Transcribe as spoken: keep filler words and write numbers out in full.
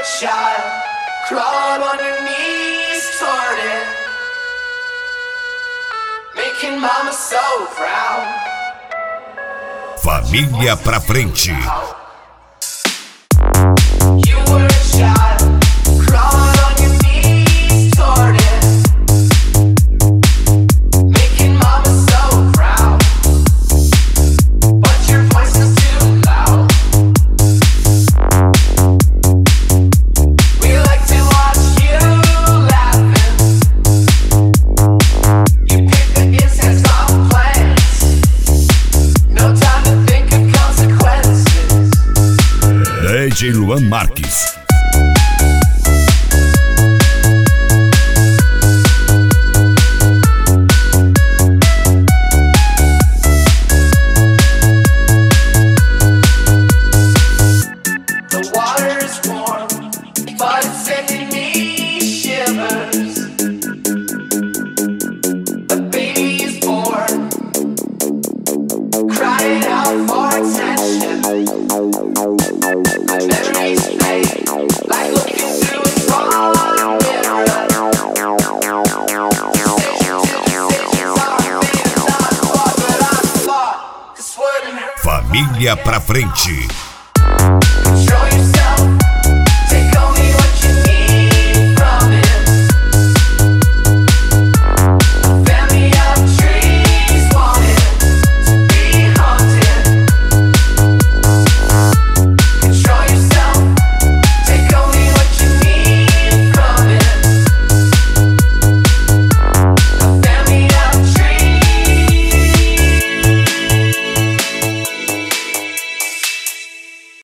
child, crawling on your knees toward it, making mama so proud. Família pra frente. You were a child, crawling on your knees toward it, making mama so proud. But your voice is too loud. We like to watch you laughing. You pick the insects off plants. No time to think of consequences. D J Luan Marques. The water's warm, but it's sending me shivers. A baby is born, crying out for attention. Memories fade, like looking through a small mirror. Stations are being done for, but I thought this wouldn't hurt. Família pra frente.